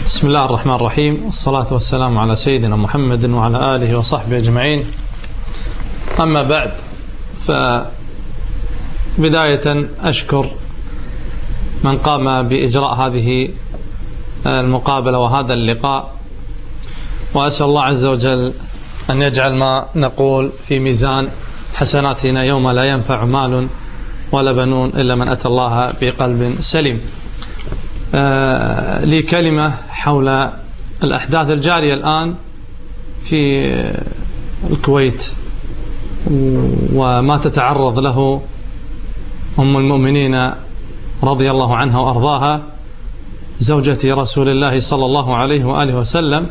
بسم الله الرحمن الرحيم، والصلاة والسلام على سيدنا محمد وعلى آله وصحبه أجمعين. أما بعد، فبداية أشكر من قام بإجراء هذه المقابلة وهذا اللقاء، وأسأل الله عز وجل أن يجعل ما نقول في ميزان حسناتنا يوم لا ينفع مال ولا بنون إلا من أتى الله بقلب سليم. لي كلمة حول الأحداث الجارية الآن في الكويت وما تتعرض له أم المؤمنين رضي الله عنها وأرضاها، زوجة رسول الله صلى الله عليه وآله وسلم،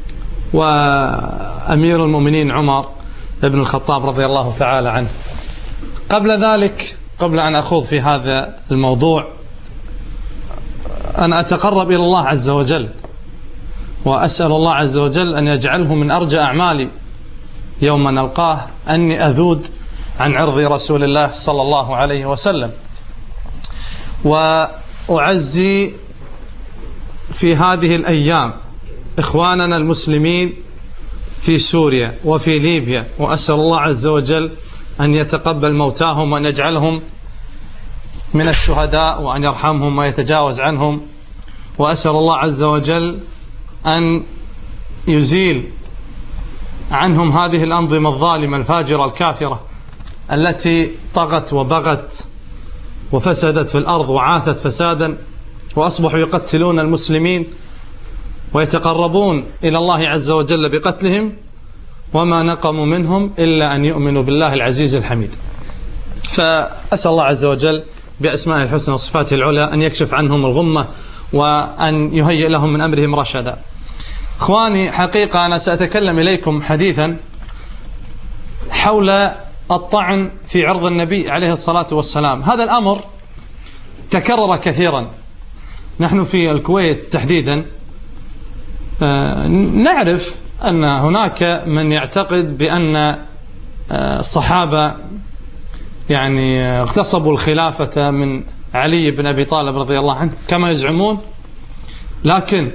وأمير المؤمنين عمر بن الخطاب رضي الله تعالى عنه. قبل ذلك، قبل أن أخوض في هذا الموضوع، أنا أتقرب إلى الله عز وجل وأسأل الله عز وجل أن يجعله من أرجى أعمالي يوم نلقاه أني أذود عن عرض رسول الله صلى الله عليه وسلم، وأعزي في هذه الأيام إخواننا المسلمين في سوريا وفي ليبيا، وأسأل الله عز وجل أن يتقبل موتاهم وأن يجعلهم من الشهداء وأن يرحمهم ويتجاوز عنهم، وأسأل الله عز وجل أن يزيل عنهم هذه الأنظمة الظالمة الفاجرة الكافرة التي طغت وبغت وفسدت في الأرض وعاثت فسادا، وأصبحوا يقتلون المسلمين ويتقربون إلى الله عز وجل بقتلهم، وما نقموا منهم إلا أن يؤمنوا بالله العزيز الحميد. فأسأل الله عز وجل بأسمائه الحسنى وصفاته العلى أن يكشف عنهم الغمة وأن يهيئ لهم من أمرهم رشدا. إخواني، حقيقة أنا سأتكلم إليكم حديثا حول الطعن في عرض النبي عليه الصلاة والسلام. هذا الأمر تكرر كثيرا. نحن في الكويت تحديدا نعرف أن هناك من يعتقد بأن الصحابة يعني اغتصبوا الخلافة من علي بن أبي طالب رضي الله عنه كما يزعمون، لكن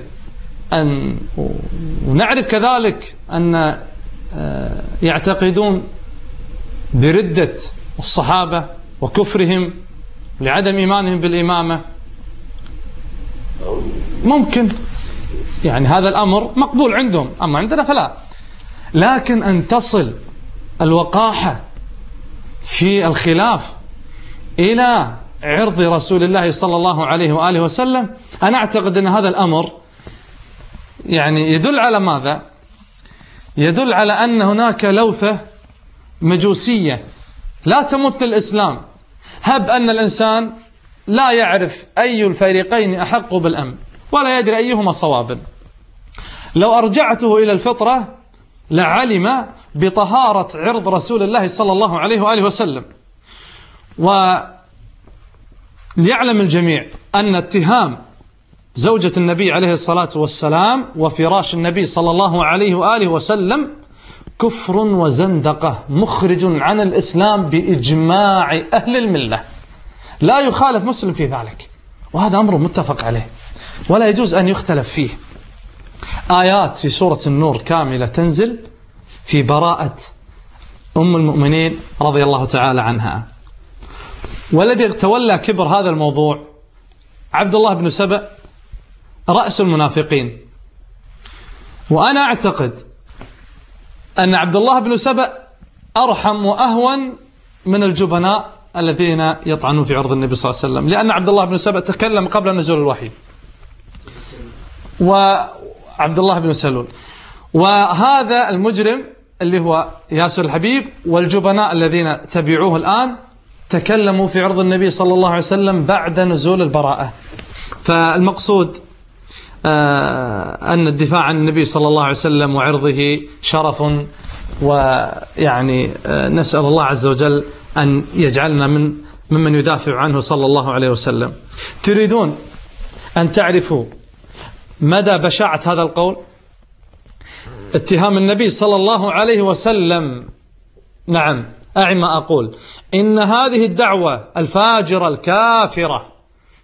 ونعرف كذلك أن يعتقدون بردة الصحابة وكفرهم لعدم إيمانهم بالإمامة. ممكن يعني هذا الأمر مقبول عندهم، أما عندنا فلا. لكن أن تصل الوقاحة في الخلاف إلى عرض رسول الله صلى الله عليه وآله وسلم، أنا أعتقد أن هذا الأمر يعني يدل على ماذا؟ يدل على أن هناك لوثة مجوسية لا تمت للإسلام. هب أن الإنسان لا يعرف أي الفريقين أحق بالأمن ولا يدري أيهما صواب، لو أرجعته إلى الفطرة لعلم بطهارة عرض رسول الله صلى الله عليه وآله وسلم. وليعلم الجميع أن اتهام زوجة النبي عليه الصلاة والسلام وفراش النبي صلى الله عليه وآله وسلم كفر وزندقة مخرج عن الإسلام بإجماع أهل الملة، لا يخالف مسلم في ذلك، وهذا أمر متفق عليه ولا يجوز أن يختلف فيه. آيات في سورة النور كاملة تنزل في براءة أم المؤمنين رضي الله تعالى عنها. والذي تولى كبر هذا الموضوع عبد الله بن سبأ رأس المنافقين، وأنا أعتقد أن عبد الله بن سبأ أرحم وأهون من الجبناء الذين يطعنون في عرض النبي صلى الله عليه وسلم، لأن عبد الله بن سبأ تكلم قبل نزول الوحي، وعبد الله بن سلول، وهذا المجرم اللي هو ياسر الحبيب والجبناء الذين تبعوه الآن تكلموا في عرض النبي صلى الله عليه وسلم بعد نزول البراءة. فالمقصود أن الدفاع عن النبي صلى الله عليه وسلم وعرضه شرف، ويعني نسأل الله عز وجل أن يجعلنا ممن يدافع عنه صلى الله عليه وسلم. تريدون أن تعرفوا مدى بشاعة هذا القول؟ اتهام النبي صلى الله عليه وسلم، نعم أعي ما أقول، إن هذه الدعوة الفاجرة الكافرة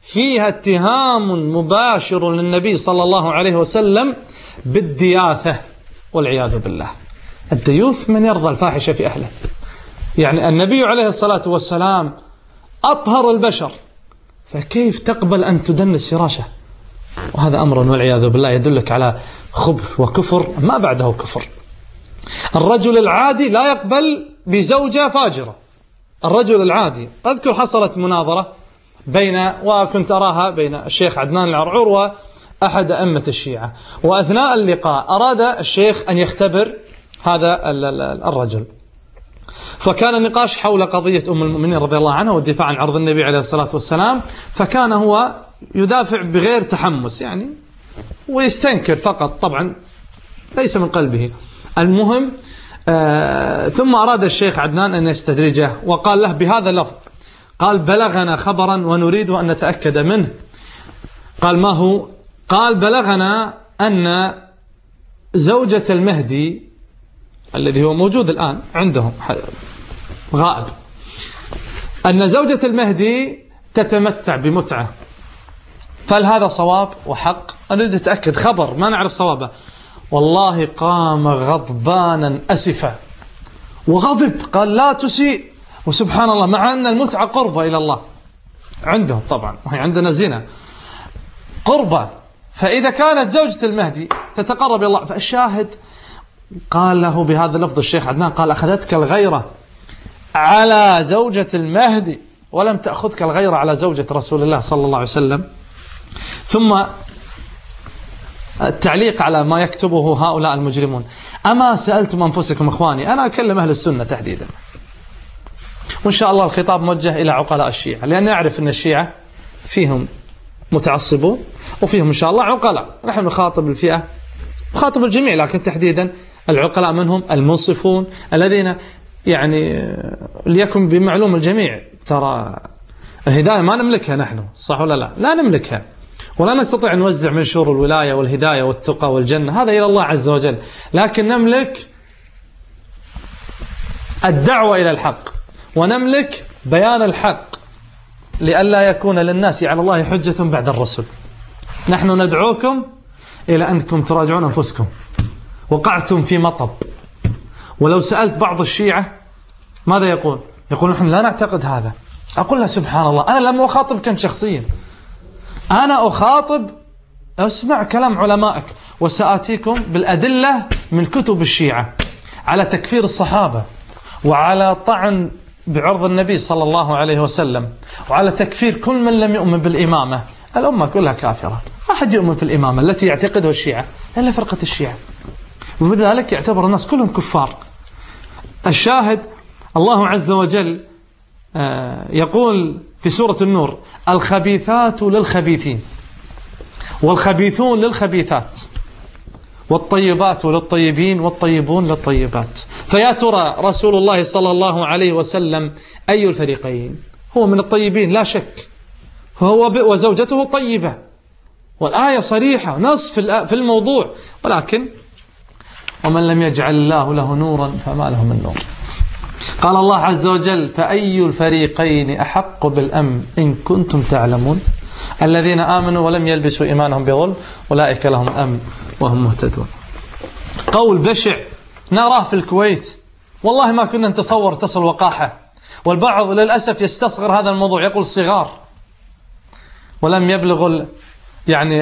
فيها اتهام مباشر للنبي صلى الله عليه وسلم بالدياثة والعياذ بالله. الديوث من يرضى الفاحشة في أهله، يعني النبي عليه الصلاة والسلام أطهر البشر، فكيف تقبل أن تدنس فراشه؟ وهذا أمر والعياذ بالله يدلك على خبث وكفر ما بعده كفر. الرجل العادي لا يقبل بزوجة فاجرة. الرجل العادي، أذكر حصلت مناظرة وكنت أراها بين الشيخ عدنان العرعور وأحد أئمة الشيعة، وأثناء اللقاء أراد الشيخ أن يختبر هذا الرجل، فكان النقاش حول قضية أم المؤمنين رضي الله عنها والدفاع عن عرض النبي عليه الصلاة والسلام، فكان هو يدافع بغير تحمس يعني ويستنكر فقط، طبعا ليس من قلبه. المهم ثم أراد الشيخ عدنان أن يستدرجه وقال له بهذا اللفظ، قال: بلغنا خبرا ونريد أن نتأكد منه. قال: ما هو؟ قال: بلغنا أن زوجة المهدي الذي هو موجود الآن عندهم غائب، أن زوجة المهدي تتمتع بمتعة، فهل هذا صواب وحق؟ أريد أتأكد، خبر ما نعرف صوابه. والله قام غضبانا أسفا وغضب، قال: لا تسيء. وسبحان الله، مع أن المتعة قربة إلى الله عندهم طبعا، وهي عندنا زنا قربة، فإذا كانت زوجة المهدي تتقرب إلى الله، فالشاهد قال له بهذا اللفظ الشيخ عدنان، قال: أخذتك الغيرة على زوجة المهدي ولم تأخذك الغيرة على زوجة رسول الله صلى الله عليه وسلم. ثم التعليق على ما يكتبه هؤلاء المجرمون: أما سألتم أنفسكم إخواني، أنا أكلم أهل السنة تحديدا، وإن شاء الله الخطاب موجه إلى عقلاء الشيعة، لأن أعرف أن الشيعة فيهم متعصبون وفيهم إن شاء الله عقلاء. نحن نخاطب الفئة، نخاطب الجميع، لكن تحديدا العقلاء منهم المنصفون الذين يعني ليكن بمعلوم الجميع، ترى الهداية ما نملكها نحن، صح ولا لا؟ لا نملكها، ولا نستطيع أن نوزع من شور الولاية والهداية والتقى والجنة، هذا إلى الله عز وجل، لكن نملك الدعوة إلى الحق، ونملك بيان الحق لئلا يكون للناس على الله حجة بعد الرسل. نحن ندعوكم إلى أنكم تراجعون أنفسكم، وقعتم في مطب. ولو سألت بعض الشيعة ماذا يقول؟ يقول: نحن لا نعتقد هذا. أقول له: سبحان الله، أنا لم أخاطبك شخصيا، أنا أخاطب، أسمع كلام علمائك، وسآتيكم بالأدلة من كتب الشيعة على تكفير الصحابة، وعلى طعن بعرض النبي صلى الله عليه وسلم، وعلى تكفير كل من لم يؤمن بالإمامة. الأمة كلها كافرة، ما أحد يؤمن في الإمامة التي يعتقدها الشيعة إلا فرقة الشيعة، وبذلك يعتبر الناس كلهم كفار. الشاهد الله عز وجل يقول في سورة النور: الخبيثات للخبيثين والخبيثون للخبيثات والطيبات للطيبين والطيبون للطيبات. فيا ترى رسول الله صلى الله عليه وسلم أي الفريقين؟ هو من الطيبين لا شك، هو وزوجته طيبة، والآية صريحة نص في الموضوع، ولكن ومن لم يجعل الله له نورا فما له من نور. قال الله عز وجل: فأي الفريقين أحق بالأمن إن كنتم تعلمون الذين آمنوا ولم يلبسوا إيمانهم بظلم أولئك لهم الأمن وهم مهتدون. قول بشع نراه في الكويت، والله ما كنا نتصور تصل وقاحة، والبعض للأسف يستصغر هذا الموضوع، يقول صغار ولم يبلغ يعني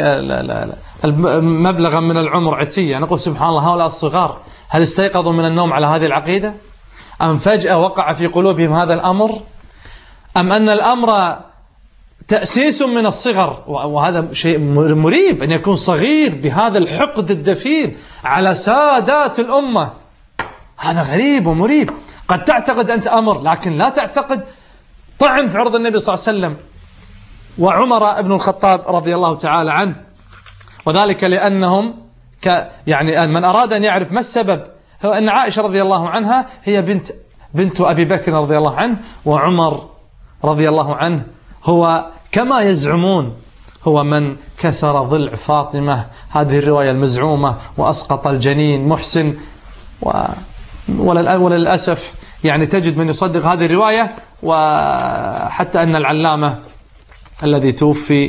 مبلغا من العمر عتية. نقول سبحان الله، هؤلاء الصغار هل استيقظوا من النوم على هذه العقيدة؟ أم فجأة وقع في قلوبهم هذا الأمر؟ أم أن الأمر تأسيس من الصغر؟ وهذا شيء مريب أن يكون صغير بهذا الحقد الدفين على سادات الأمة، هذا غريب ومريب. قد تعتقد أنت أمر، لكن لا تعتقد طعن في عرض النبي صلى الله عليه وسلم وعمر بن الخطاب رضي الله تعالى عنه، وذلك لأنهم يعني من أراد أن يعرف ما السبب، هو أن عائشة رضي الله عنها هي بنت أبي بكر رضي الله عنه، وعمر رضي الله عنه هو كما يزعمون هو من كسر ضلع فاطمة، هذه الرواية المزعومة، وأسقط الجنين محسن، وللأسف يعني تجد من يصدق هذه الرواية، وحتى أن العلامة الذي توفي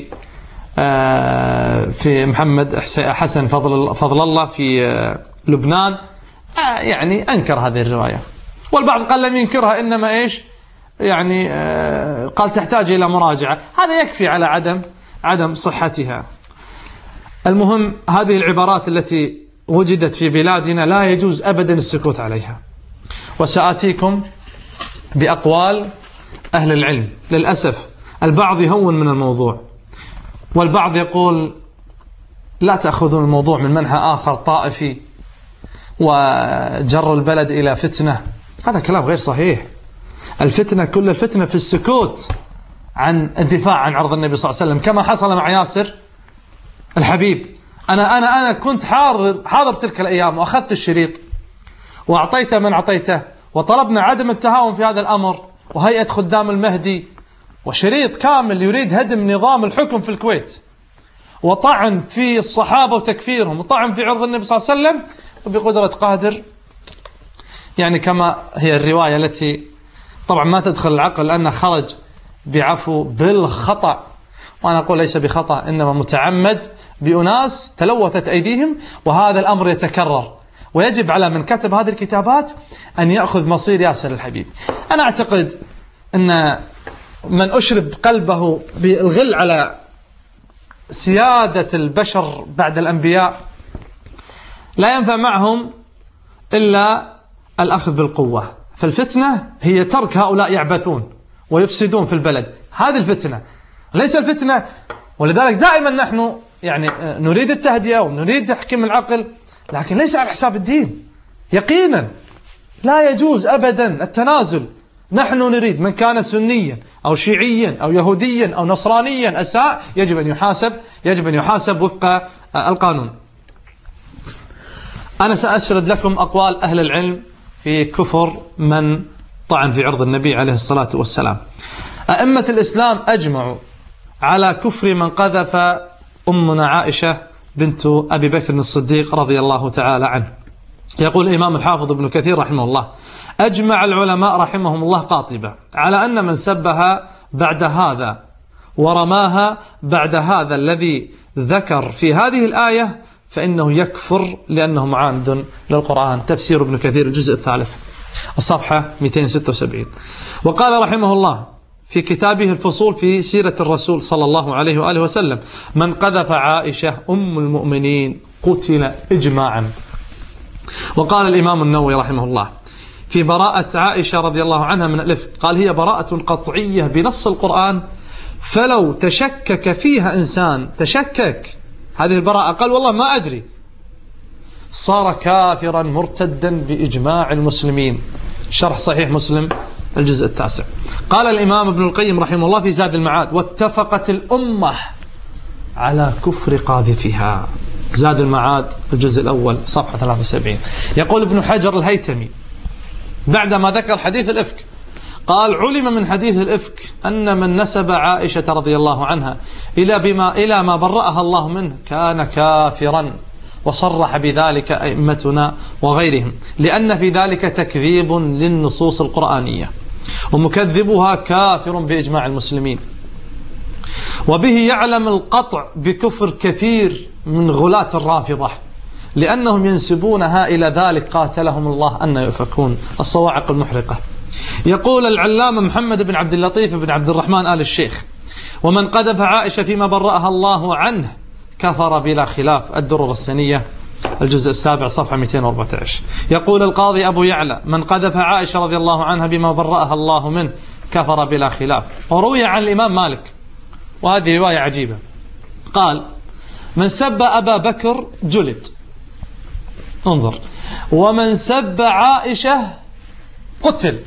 في محمد حسن فضل الله في لبنان، يعني أنكر هذه الرواية، والبعض قال لم ينكرها، إنما إيش يعني قال تحتاج إلى مراجعة. هذا يكفي على عدم صحتها. المهم هذه العبارات التي وجدت في بلادنا لا يجوز أبدا السكوت عليها، وسآتيكم بأقوال أهل العلم. للأسف البعض يهون من الموضوع، والبعض يقول لا تأخذون الموضوع من منحى آخر طائفي وجر البلد إلى فتنة. هذا كلام غير صحيح. الفتنة، كل الفتنة في السكوت عن الدفاع عن عرض النبي صلى الله عليه وسلم، كما حصل مع ياسر الحبيب. أنا كنت حاضر تلك الأيام، وأخذت الشريط وأعطيت من أعطيته، وطلبنا عدم التهاون في هذا الأمر، وهيئة خدام المهدي، وشريط كامل يريد هدم نظام الحكم في الكويت، وطعن في الصحابة وتكفيرهم، وطعن في عرض النبي صلى الله عليه وسلم، وبقدرة قادر، يعني كما هي الرواية التي طبعا ما تدخل العقل، لأنه خرج بعفو بالخطأ، وأنا أقول ليس بخطأ، إنما متعمد، بأناس تلوثت أيديهم. وهذا الأمر يتكرر، ويجب على من كتب هذه الكتابات أن يأخذ مصير ياسر الحبيب. أنا أعتقد أن من أشرب قلبه بالغل على سيادة البشر بعد الأنبياء لا ينفع معهم إلا الأخذ بالقوة. فالفتنة هي ترك هؤلاء يعبثون ويفسدون في البلد، هذه الفتنة، ليس الفتنة. ولذلك دائما نحن يعني نريد التهدئة ونريد تحكيم العقل، لكن ليس على حساب الدين. يقينا لا يجوز أبدا التنازل. نحن نريد من كان سنيا أو شيعيا أو يهوديا أو نصرانيا أساء يجب أن يحاسب وفق القانون. أنا سأسرد لكم أقوال أهل العلم في كفر من طعن في عرض النبي عليه الصلاة والسلام. أئمة الإسلام أجمعوا على كفر من قذف أمنا عائشة بنت أبي بكر الصديق رضي الله تعالى عنه. يقول الإمام الحافظ ابن كثير رحمه الله: أجمع العلماء رحمهم الله قاطبة على أن من سبها بعد هذا ورماها بعد هذا الذي ذكر في هذه الآية فإنه يكفر لأنه معاند للقرآن. تفسير ابن كثير الجزء الثالث الصفحة 276. وقال رحمه الله في كتابه الفصول في سيرة الرسول صلى الله عليه وآله وسلم: من قذف عائشة أم المؤمنين قتل إجماعا. وقال الإمام النووي رحمه الله في براءة عائشة رضي الله عنها من الإفك، قال: هي براءة قطعية بنص القرآن، فلو تشكك فيها إنسان، تشكك هذه البراءة، قال والله ما أدري، صار كافرا مرتدا بإجماع المسلمين. شرح صحيح مسلم الجزء 9. قال الإمام ابن القيم رحمه الله في زاد المعاد: واتفقت الأمة على كفر قاذفها. زاد المعاد الجزء الأول صفحة 73. يقول ابن حجر الهيتمي بعدما ذكر حديث الإفك، قال: علم من حديث الإفك أن من نسب عائشة رضي الله عنها إلى ما برأها الله منه كان كافرا، وصرح بذلك أئمتنا وغيرهم، لأن في ذلك تكذيب للنصوص القرآنية، ومكذبها كافر بإجماع المسلمين. وبه يعلم القطع بكفر كثير من غلاة الرافضة، لأنهم ينسبونها إلى ذلك قاتلهم الله أن يؤفكون. الصواعق المحرقة. يقول العلامة محمد بن عبد اللطيف بن عبد الرحمن آل الشيخ: ومن قذف عائشة فيما برأها الله عنه كفر بلا خلاف. الدرر السنية الجزء 7 صفحة 214. يقول القاضي أبو يعلى: من قذف عائشة رضي الله عنها بما برأها الله منه كفر بلا خلاف. وروي عن الإمام مالك، وهذه رواية عجيبة، قال: من سب أبا بكر جلد. انظر: ومن سب عائشة قتل.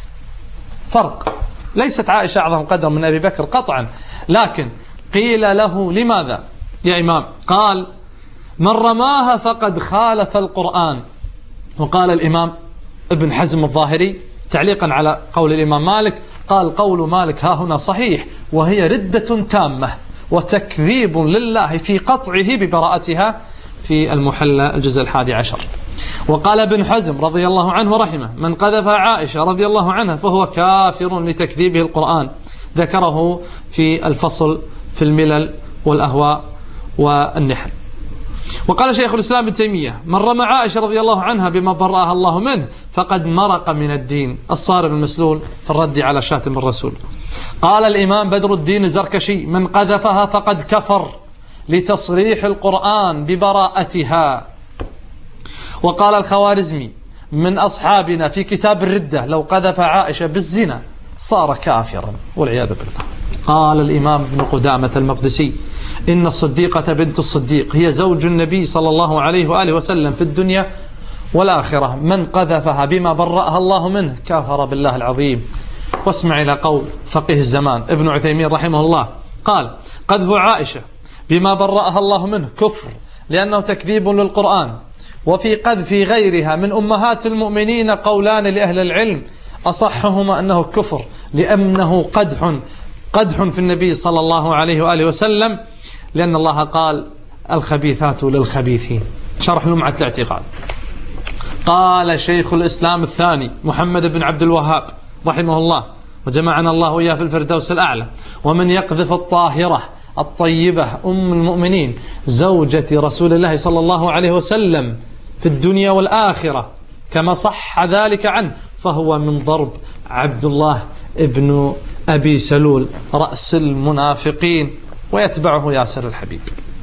فرق، ليست عائشة أعظم قدر من أبي بكر قطعا، لكن قيل له: لماذا يا إمام؟ قال: من رماها فقد خالف القرآن. وقال الإمام ابن حزم الظاهري تعليقا على قول الإمام مالك، قال: قول مالك ها هنا صحيح، وهي ردة تامة وتكذيب لله في قطعه ببراءتها في المحلى الجزء 11. وقال ابن حزم رضي الله عنه ورحمه: من قذف عائشة رضي الله عنها فهو كافر لتكذيبه القرآن، ذكره في الفصل في الملل والأهواء والنحل. وقال شيخ الإسلام ابن تيمية: من رمى عائشة رضي الله عنها بما برأها الله منه فقد مرق من الدين، الصارم المسلول في الرد على شاتم الرسول. قال الإمام بدر الدين الزركشي: من قذفها فقد كفر، لتصريح القرآن ببراءتها. وقال الخوارزمي من أصحابنا في كتاب الردة: لو قذف عائشة بالزنا صار كافرا والعياذ بالله. قال الإمام ابن قدامة المقدسي: إن الصديقة بنت الصديق هي زوج النبي صلى الله عليه وآله وسلم في الدنيا والآخرة، من قذفها بما برأها الله منه كافر بالله العظيم. واسمع إلى قول فقيه الزمان ابن عثيمين رحمه الله، قال: قذف عائشة بما برأها الله منه كفر، لأنه تكذيب للقرآن. وفي قذف غيرها من أمهات المؤمنين قولان لأهل العلم، أصحهما أنه كفر لأنه قدح في النبي صلى الله عليه وآله وسلم، لأن الله قال: الخبيثات للخبيثين. شرح لمعة الاعتقاد. قال شيخ الإسلام الثاني محمد بن عبد الوهاب رحمه الله، وجمعنا الله وإياه في الفردوس الأعلى: ومن يقذف الطاهرة الطيبة أم المؤمنين زوجة رسول الله صلى الله عليه وسلم في الدنيا والآخرة كما صح ذلك عنه فهو من ضرب عبد الله ابن أبي سلول رأس المنافقين، ويتبعه ياسر الحبيب.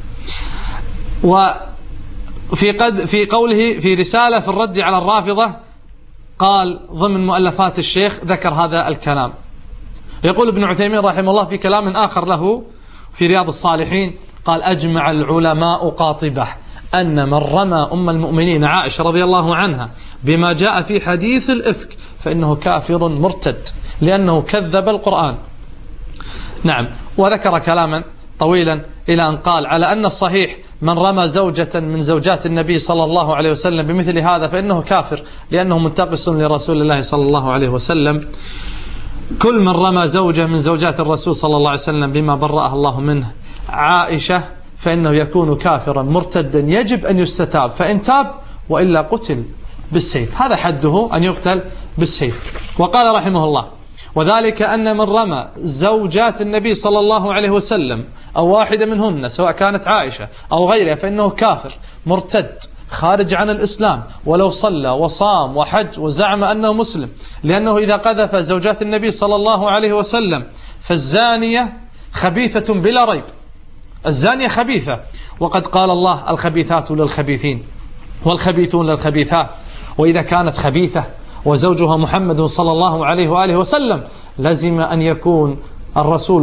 وفي قوله في رسالة في الرد على الرافضة، قال ضمن مؤلفات الشيخ ذكر هذا الكلام. يقول ابن عثيمين رحمه الله في كلام آخر له في رياض الصالحين، قال: أجمع العلماء قاطبة أن من رمى أم المؤمنين عائشة رضي الله عنها بما جاء في حديث الإفك فإنه كافر مرتد، لأنه كذب القرآن. نعم. وذكر كلاما طويلا إلى أن قال: على أن الصحيح من رمى زوجة من زوجات النبي صلى الله عليه وسلم بمثل هذا فإنه كافر، لأنه منتقص لرسول الله صلى الله عليه وسلم. كل من رمى زوجة من زوجات الرسول صلى الله عليه وسلم بما برأها الله منه عائشة فإنه يكون كافرا مرتدا، يجب أن يستتاب، فإن تاب وإلا قتل بالسيف. هذا حده أن يقتل بالسيف. وقال رحمه الله: وذلك أن من رمى زوجات النبي صلى الله عليه وسلم أو واحدة منهن سواء كانت عائشة أو غيرها فإنه كافر مرتد خارج عن الإسلام، ولو صلى وصام وحج وزعم أنه مسلم، لأنه إذا قذف زوجات النبي صلى الله عليه وسلم فالزانية خبيثة بلا ريب، الزانية خبيثة. وقد قال الله: الخبيثات للخبيثين والخبيثون للخبيثات. وإذا كانت خبيثة وزوجها محمد صلى الله عليه وآله وسلم لزم أن يكون الرسول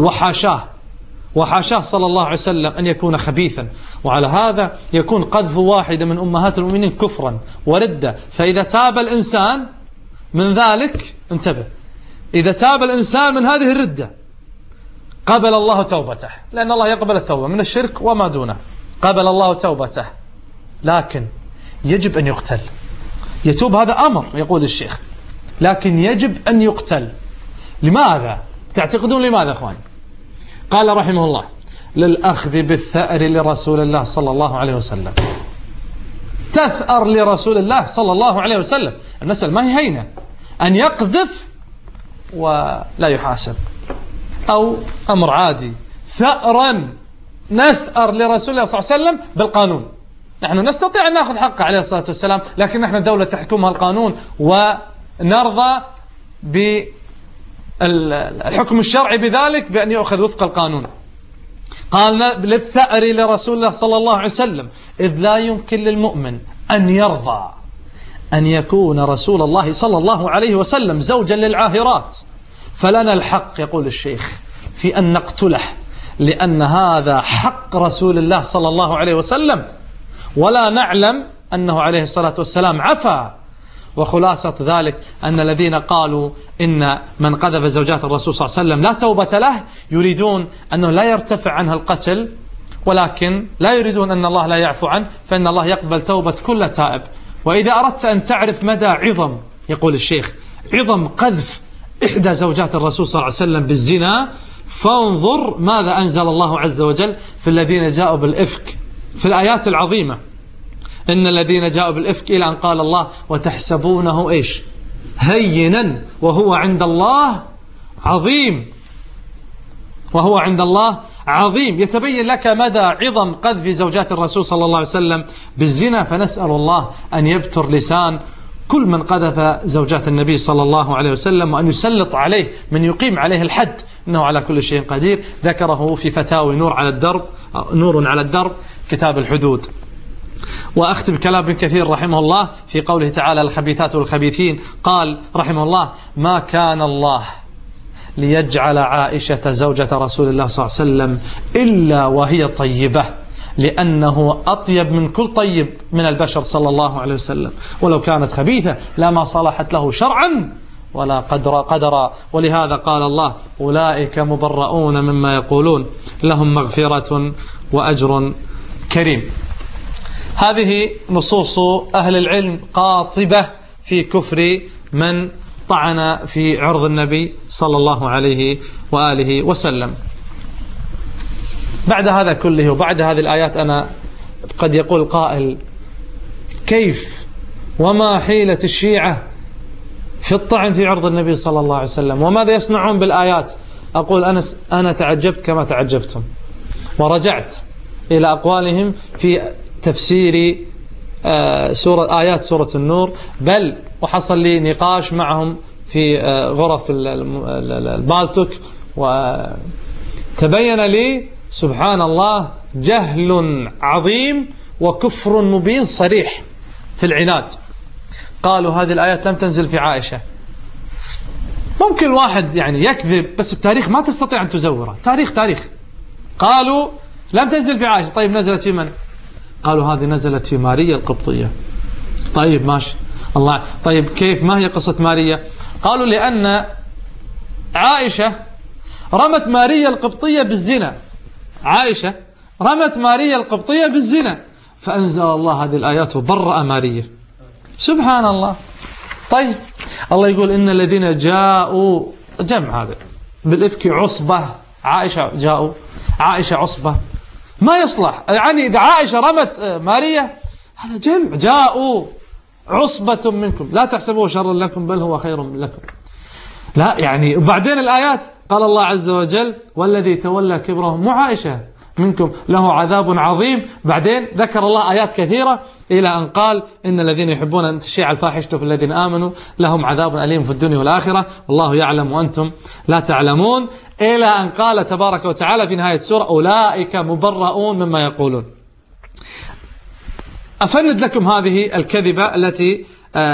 وحاشاه صلى الله عليه وسلم أن يكون خبيثا. وعلى هذا يكون قذف واحدة من أمهات المؤمنين كفرا وردة. فإذا تاب الإنسان من ذلك، انتبه، إذا تاب الإنسان من هذه الردة قبل الله توبته، لأن الله يقبل التوبة من الشرك وما دونه، قبل الله توبته، لكن يجب أن يقتل. يتوب هذا أمر يقول الشيخ، لكن يجب أن يقتل. لماذا؟ تعتقدون لماذا أخواني؟ قال رحمه الله: للأخذ بالثأر لرسول الله صلى الله عليه وسلم. تثأر لرسول الله صلى الله عليه وسلم، المسألة ما هي هينة أن يقذف ولا يحاسب، أو أمر عادي. ثأرا نثأر لرسول الله صلى الله عليه وسلم بالقانون. نحن نستطيع أن نأخذ حقه عليه الصلاة والسلام، لكن نحن دولة تحكمها القانون ونرضى بالحكم الشرعي بذلك بأن يأخذ وفق القانون. قال: للثأر لرسول الله صلى الله عليه وسلم، إذ لا يمكن للمؤمن أن يرضى أن يكون رسول الله صلى الله عليه وسلم زوجا للعاهرات، فلنا الحق يقول الشيخ في أن نقتله، لأن هذا حق رسول الله صلى الله عليه وسلم، ولا نعلم أنه عليه الصلاة والسلام عفا. وخلاصة ذلك أن الذين قالوا إن من قذف زوجات الرسول صلى الله عليه وسلم لا توبة له يريدون أنه لا يرتفع عنها القتل، ولكن لا يريدون أن الله لا يعفو عنه، فإن الله يقبل توبة كل تائب. وإذا أردت أن تعرف مدى عظم، يقول الشيخ، عظم قذف إحدى زوجات الرسول صلى الله عليه وسلم بالزنا، فانظر ماذا أنزل الله عز وجل في الذين جاءوا بالإفك في الآيات العظيمة. إن الذين جاءوا بالإفك إلى أن قال الله: وتحسبونه إيش؟ هينا وهو عند الله عظيم. وهو عند الله عظيم. يتبين لك مدى عظم قذف زوجات الرسول صلى الله عليه وسلم بالزنا، فنسأل الله أن يبتر لسان كل من قذف زوجات النبي صلى الله عليه وسلم، وأن يسلط عليه من يقيم عليه الحد، إنه على كل شيء قدير. ذكره في فتاوي نور على الدرب كتاب الحدود. وأختم كلام ابن كثير رحمه الله في قوله تعالى الخبيثات والخبيثين، قال رحمه الله: ما كان الله ليجعل عائشة زوجة رسول الله صلى الله عليه وسلم إلا وهي طيبة، لأنه أطيب من كل طيب من البشر صلى الله عليه وسلم، ولو كانت خبيثة لما صلحت له شرعا ولا قدرا. ولهذا قال الله: أولئك مبرؤون مما يقولون لهم مغفرة وأجر كريم. هذه نصوص أهل العلم قاطبة في كفر من طعن في عرض النبي صلى الله عليه وآله وسلم. بعد هذا كله وبعد هذه الآيات، أنا قد يقول قائل: كيف وما حيلة الشيعة في الطعن في عرض النبي صلى الله عليه وسلم، وماذا يصنعون بالآيات؟ أقول أنا تعجبت كما تعجبتم، ورجعت إلى أقوالهم في تفسير آيات سورة النور، بل وحصل لي نقاش معهم في غرف البالتوك، وتبين لي سبحان الله جهل عظيم وكفر مبين صريح في العناد. قالوا هذه الآيات لم تنزل في عائشة. ممكن الواحد يعني يكذب، بس التاريخ ما تستطيع أن تزوره. تاريخ. قالوا لم تنزل في عائشة. طيب نزلت في من؟ قالوا هذه نزلت في ماريا القبطية. طيب ماشي الله. طيب كيف؟ ما هي قصة ماريا؟ قالوا لأن عائشة رمت ماريا القبطية بالزنا. عائشة رمت ماريا القبطية بالزنا، فأنزل الله هذه الآيات وبرأ ماريا. سبحان الله. طيب الله يقول: إن الذين جاءوا، جمع هذا بالإفك عصبة، عائشة عصبة، ما يصلح. يعني إذا عائشة رمت ماريا هذا جمع، جاءوا عصبة منكم لا تحسبوه شرا لكم بل هو خير لكم. لا يعني. وبعدين الآيات قال الله عز وجل: والذي تولى كبره مو عائشة منكم له عذاب عظيم. بعدين ذكر الله آيات كثيرة إلى أن قال: إن الذين يحبون أن تشيع الفاحشة في الذين آمنوا لهم عذاب أليم في الدنيا والآخرة والله يعلم وأنتم لا تعلمون، إلى أن قال تبارك وتعالى في نهاية السورة: أولئك مبرؤون مما يقولون. أفند لكم هذه الكذبة التي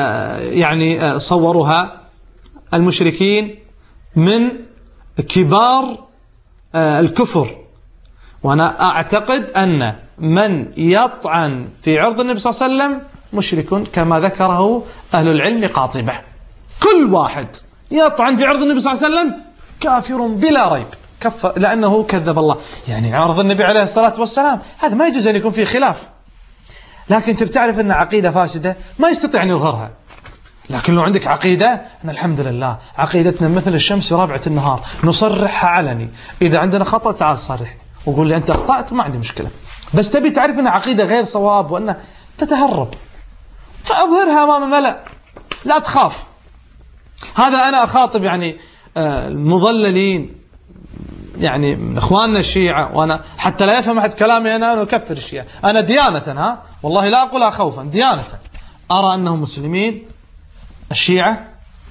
يعني صورها المشركين من كبار الكفر. وأنا أعتقد أن من يطعن في عرض النبي صلى الله عليه وسلم مشرك، كما ذكره أهل العلم قاطبة. كل واحد يطعن في عرض النبي صلى الله عليه وسلم كافر بلا ريب، لأنه كذب الله. يعني عرض النبي عليه الصلاة والسلام هذا ما يجوز أن يكون فيه خلاف، لكن أنت بتعرف أن عقيدة فاسدة ما يستطيع أن يظهرها. لكن لو عندك عقيدة، أن الحمد لله عقيدتنا مثل الشمس في رابعة النهار، نصرحها علني. إذا عندنا خطأ تعال صرح وقول لي أنت أخطأت، ما عندي مشكلة. بس تبي تعرف أن عقيدة غير صواب وأنها تتهرب، فأظهرها أمام ملأ، لا تخاف. هذا أنا أخاطب يعني المضللين، يعني من إخواننا الشيعة، وأنا حتى لا يفهم أحد كلامي أنا أكفر الشيعة. أنا ديانة، والله لا أقولها خوفا، ديانة أرى أنهم مسلمين الشيعة،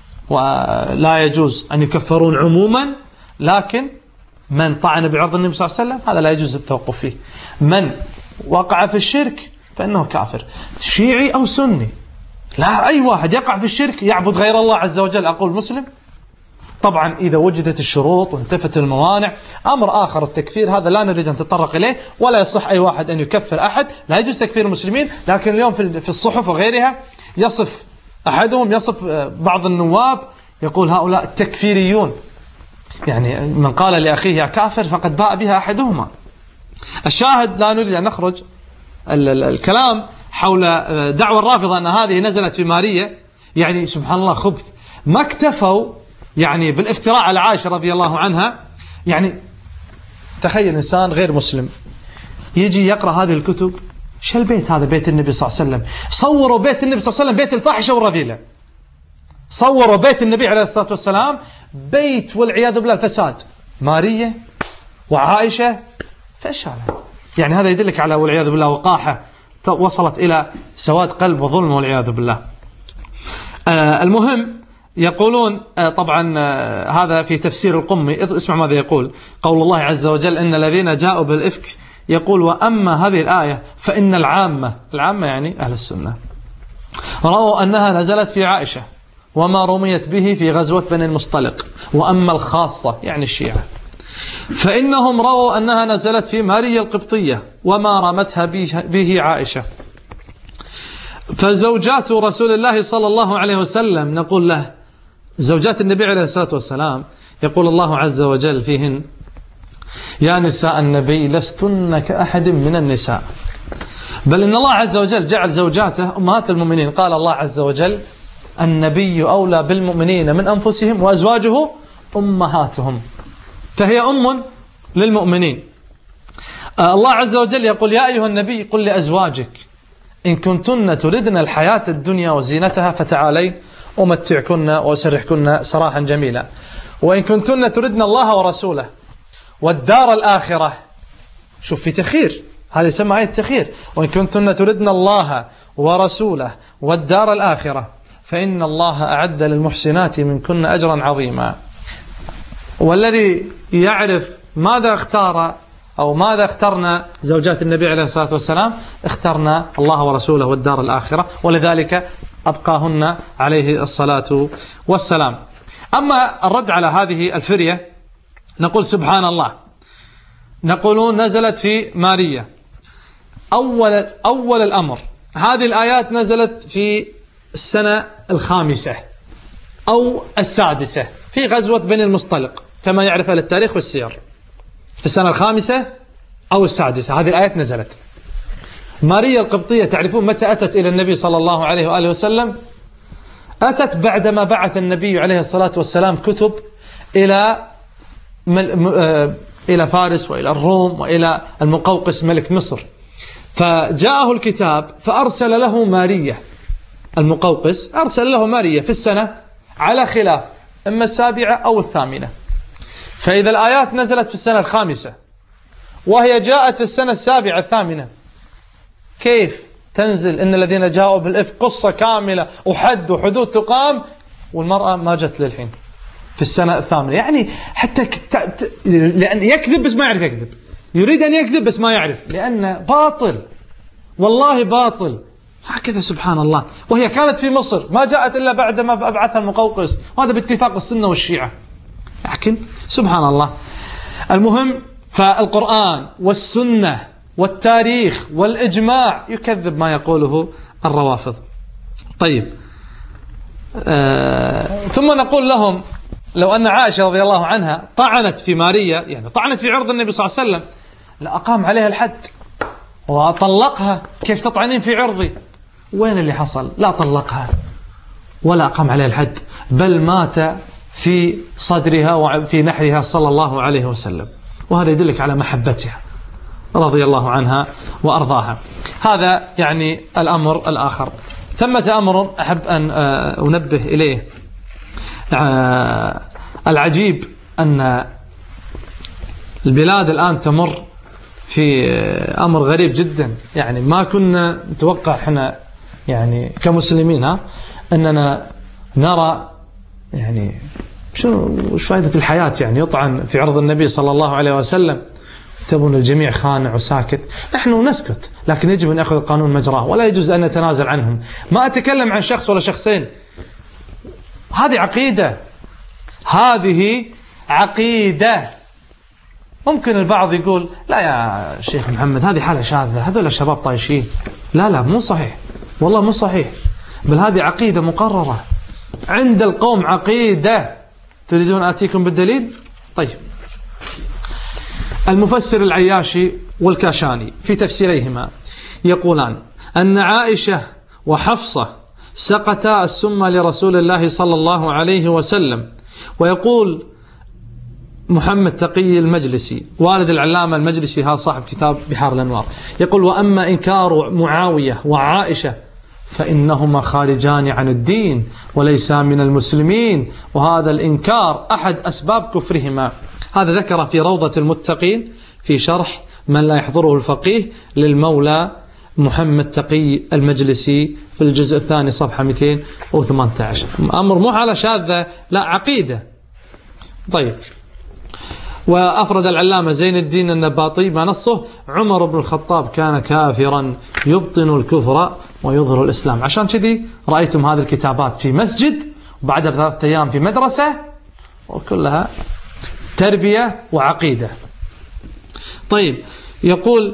ولا يجوز أن يكفرون عموما، لكن من طعن بعرض النبي صلى الله عليه وسلم هذا لا يجوز التوقف فيه. من وقع في الشرك فإنه كافر، شيعي أو سني. لا، أي واحد يقع في الشرك يعبد غير الله عز وجل أقول مسلم. طبعا إذا وجدت الشروط وانتفت الموانع أمر آخر. التكفير هذا لا نريد أن نتطرق إليه، ولا يصح أي واحد أن يكفر أحد، لا يجوز تكفير المسلمين. لكن اليوم في الصحف وغيرها يصف أحدهم، يصف بعض النواب يقول هؤلاء التكفيريون، يعني من قال لأخيه يا كافر فقد باء بها أحدهما. الشاهد لا نريد أن نخرج الكلام حول دعوى الرافضة أن هذه نزلت في ماريا. يعني سبحان الله خبث. ما اكتفوا يعني بالافتراء على عائشة رضي الله عنها. يعني تخيل إنسان غير مسلم يجي يقرأ هذه الكتب. شو البيت هذا؟ بيت النبي صلى الله عليه وسلم. صوروا بيت النبي صلى الله عليه وسلم بيت الفاحشة والرذيلة. صوروا بيت النبي عليه الصلاة والسلام بيت والعياذ بالله الفساد. ماريا وعائشة فإيش هذا؟ يعني هذا يدلك على والعياذ بالله وقاحة وصلت إلى سواد قلب وظلم والعياذ بالله. المهم يقولون طبعا هذا في تفسير القمي. اسمع ماذا يقول: قول الله عز وجل: إن الذين جاءوا بالإفك، يقول: وأما هذه الآية فإن العامة يعني أهل السنة رأوا أنها نزلت في عائشة وما رميت به في غزوة بني المصطلق. وأما الخاصة يعني الشيعة فإنهم رأوا أنها نزلت في ماريا القبطية وما رمتها به عائشة. فزوجات رسول الله صلى الله عليه وسلم نقول له، زوجات النبي عليه الصلاة والسلام، يقول الله عز وجل فيهن: يا نساء النبي لستن كأحد من النساء، بل إن الله عز وجل جعل زوجاته أمهات المؤمنين. قال الله عز وجل: النبي أولى بالمؤمنين من أنفسهم وأزواجه أمهاتهم، فهي أم للمؤمنين. الله عز وجل يقول: يا أيها النبي قل لأزواجك إن كنتن تردن الحياة الدنيا وزينتها فتعالين أمتعكن وأسرحكن سراحا جميلا، وإن كنتن تردن الله ورسوله والدار الآخرة. شوف في تخير، هذا يسمى آية تخير: وإن كنتن تردن الله ورسوله والدار الآخرة فإن الله أعد للمحسنات منكن أجرا عظيما. والذي يعرف ماذا اختار أو ماذا اخترنا زوجات النبي عليه الصلاة والسلام، اخترنا الله ورسوله والدار الآخرة، ولذلك أبقاهن عليه الصلاة والسلام. أما الرد على هذه الفرية نقول: سبحان الله، نقولون نزلت في ماريا. أول الأمر هذه الآيات نزلت في السنة 5 أو 6 في غزوة بني المصطلق كما يعرف أهل التاريخ والسير. في السنة 5 أو 6 هذه الآيات نزلت. ماريا القبطية تعرفون متى أتت إلى النبي صلى الله عليه وآله وسلم؟ أتت بعدما بعث النبي عليه الصلاة والسلام كتب إلى فارس وإلى الروم وإلى المقوقس ملك مصر، فجاءه الكتاب فأرسل له ماريا. المقوقس أرسل له ماريا في السنة على خلاف، إما 7 أو 8. فإذا الآيات نزلت في السنة 5 وهي جاءت في السنة 7 8، كيف تنزل إن الذين جاءوا بالإفك قصة كاملة وحد وحدود تقام والمرأة ما جت للحين في السنة 8؟ يعني حتى لأن يكذب بس ما يعرف يكذب، يريد أن يكذب بس ما يعرف، لأن باطل، والله باطل. هكذا سبحان الله. وهي كانت في مصر، ما جاءت إلا بعد ما أبعثها المقوقس، وهذا باتفاق السنة والشيعة، لكن سبحان الله. المهم، فالقرآن والسنة والتاريخ والإجماع يكذب ما يقوله الروافض. طيب، ثم نقول لهم: لو أن عائشة رضي الله عنها طعنت في ماريا، يعني طعنت في عرض النبي صلى الله عليه وسلم، لأقام عليها الحد وطلقها. كيف تطعنين في عرضي؟ وين اللي حصل؟ لا طلقها ولا أقام عليها الحد، بل مات في صدرها وفي نحرها صلى الله عليه وسلم. وهذا يدلك على محبتها رضي الله عنها وأرضاها. هذا يعني الأمر الآخر. ثمة أمر أحب أن أنبه إليه. العجيب أن البلاد الآن تمر في أمر غريب جدا، يعني ما كنا نتوقع احنا يعني كمسلمين أننا نرى يعني وش فائدة الحياة، يعني يطعن في عرض النبي صلى الله عليه وسلم، تبون الجميع خانع وساكت. نحن نسكت، لكن يجب أن يأخذ القانون مجراه، ولا يجوز أن نتنازل عنهم. ما أتكلم عن شخص ولا شخصين، هذه عقيدة، هذه عقيدة. ممكن البعض يقول: لا يا شيخ محمد هذه حالة شاذة، هذول الشباب طايشين. لا مو صحيح، والله مو صحيح، بل هذه عقيدة مقررة عند القوم، عقيدة. تريدون آتيكم بالدليل؟ طيب، المفسر العياشي والكاشاني في تفسيريهما يقولان أن عائشة وحفصة سقتا السم لرسول الله صلى الله عليه وسلم. ويقول محمد تقي المجلسي والد العلامة المجلسي، هذا صاحب كتاب بحار الأنوار، يقول: وأما إنكار معاوية وعائشة فإنهما خارجان عن الدين وليسا من المسلمين، وهذا الإنكار أحد أسباب كفرهما. هذا ذكر في روضة المتقين في شرح من لا يحضره الفقيه للمولى محمد تقي المجلسي في الجزء الثاني صفحة 218. أمر مو على شاذة، لا، عقيدة. طيب، وأفرد العلامة زين الدين النباطي ما نصه: عمر بن الخطاب كان كافرا يبطن الكفر ويظهر الإسلام. عشان كذي رأيتم هذه الكتابات في مسجد وبعدها ب3 أيام في مدرسة، وكلها تربية وعقيدة. طيب، يقول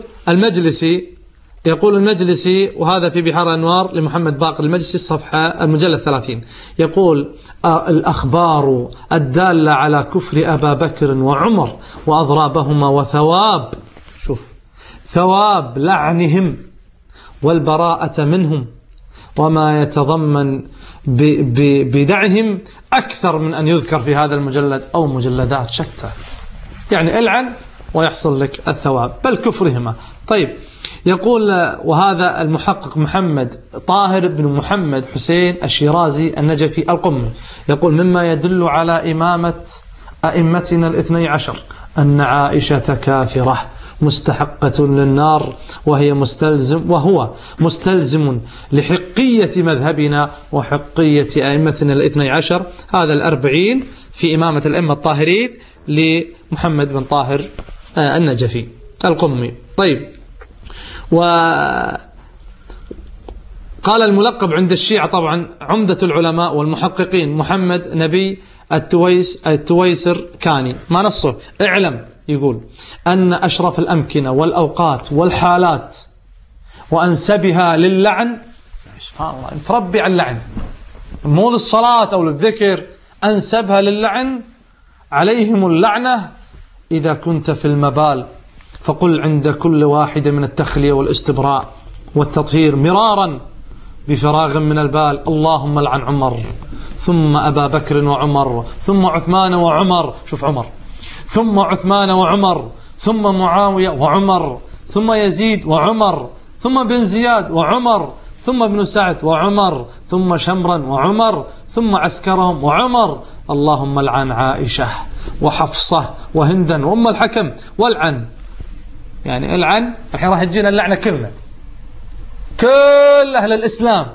المجلسي وهذا في بحار الأنوار لمحمد باقر المجلسي الصفحة المجلد 30، يقول: الأخبار الدالة على كفر أبا بكر وعمر وأضرابهما وثواب، شوف، ثواب لعنهم والبراءة منهم وما يتضمن بدعهم أكثر من أن يذكر في هذا المجلد أو مجلدات شتى. يعني العن ويحصل لك الثواب، بل كفرهما. طيب، يقول: وهذا المحقق محمد طاهر بن محمد حسين الشيرازي النجفي القمي يقول: مما يدل على إمامة أئمتنا 12 أن عائشة كافرة مستحقة للنار، وهو مستلزم لحقية مذهبنا وحقية أئمتنا 12. هذا 40 في إمامة الأئمة الطاهرين لمحمد بن طاهر النجفي القمي. طيب، وقال الملقب عند الشيعة طبعا عمدة العلماء والمحققين محمد نبي التويسر كاني ما نصه: اعلم، يقول، أن أشرف الأمكنة والأوقات والحالات وأنسبها للعن، سبحان الله، تربي على اللعن، مو للصلاة أو للذكر، أنسبها للعن، عليهم اللعنة إذا كنت في المبال، فقل عند كل واحدة من التخلية والاستبراء والتطهير مرارا بفراغ من البال: اللهم لعن عمر، ثم أبا بكر وعمر، ثم عثمان وعمر، شوف عمر، ثم عثمان وعمر، ثم معاوية وعمر، ثم يزيد وعمر، ثم بن زياد وعمر، ثم ابن سعد وعمر، ثم شمرا وعمر، ثم عسكرهم وعمر. اللهم لعن عائشة وحفصة وهندا وأم الحكم، والعن، يعني العن، الحين راح تجينا اللعنة كلنا، كل أهل الإسلام،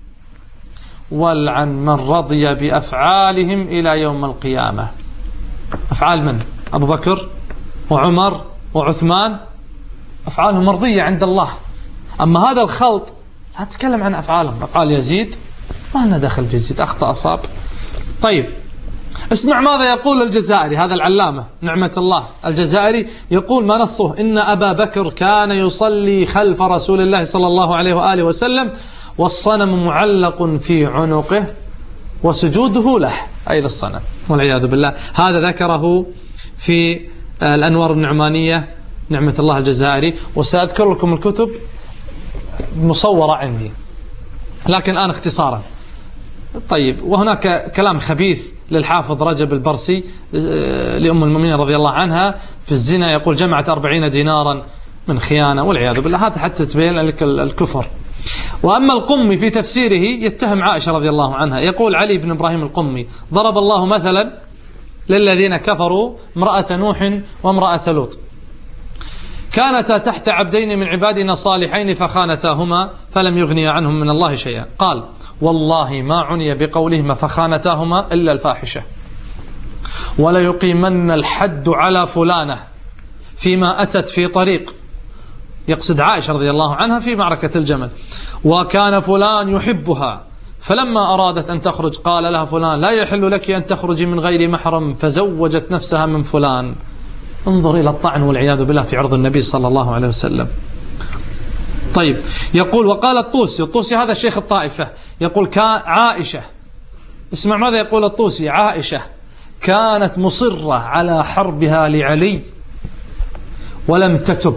والعن من رضي بأفعالهم إلى يوم القيامة. أفعال من؟ أبو بكر وعمر وعثمان، أفعالهم مرضية عند الله. أما هذا الخلط لا تتكلم عن أفعالهم، أفعال يزيد ما لنا دخل في يزيد، أخطأ أصاب. طيب، اسمع ماذا يقول الجزائري، هذا العلامة نعمة الله الجزائري، يقول ما نصه: إن أبا بكر كان يصلي خلف رسول الله صلى الله عليه وآله وسلم والصنم معلق في عنقه وسجوده له، أي للصنم والعياذ بالله. هذا ذكره في الأنوار النعمانية نعمة الله الجزائري، وسأذكر لكم الكتب مصورة عندي لكن الآن اختصارا. طيب، وهناك كلام خبيث للحافظ رجب البرسي لأم المؤمنين رضي الله عنها في الزنا، يقول: جمعت 40 دينارا من خيانة والعياذ بالله. هذا حتى تبين لك الكفر. وأما القمي في تفسيره يتهم عائشة رضي الله عنها، يقول علي بن إبراهيم القمي: ضرب الله مثلا للذين كفروا امرأة نوح وامرأة لوط، كانتا تحت عبدين من عبادنا صالحين فخانتاهما فلم يغنيا عنهم من الله شيئا. قال: والله ما عني بقولهما فخانتاهما إلا الفاحشة، ولا يقيمن الحد على فلانة فيما أتت في طريق، يقصد عائشة رضي الله عنها في معركة الجمل، وكان فلان يحبها، فلما أرادت أن تخرج قال لها فلان: لا يحل لك أن تخرجي من غير محرم، فزوجت نفسها من فلان. انظر إلى الطعن والعياذ بالله في عرض النبي صلى الله عليه وسلم. طيب، يقول: وقال الطوسي هذا الشيخ الطائفة، يقول: عائشة، اسمع ماذا يقول الطوسي: عائشة كانت مصرة على حربها لعلي ولم تتب،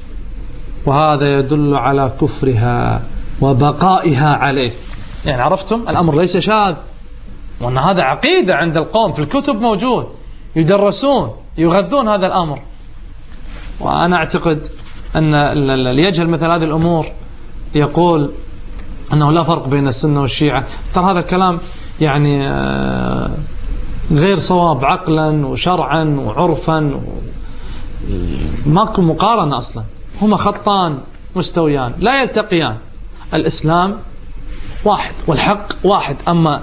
وهذا يدل على كفرها وبقائها عليه. يعني عرفتم الأمر ليس شاذ، وأن هذا عقيدة عند القوم، في الكتب موجود، يدرسون يغذون هذا الأمر. وأنا أعتقد أن اللي يجهل مثل هذه الأمور يقول أنه لا فرق بين السنة والشيعة، ترى هذا الكلام يعني غير صواب عقلا وشرعا وعرفا، ماكو مقارنة أصلا، هما خطان مستويان لا يلتقيان. الإسلام واحد والحق واحد، أما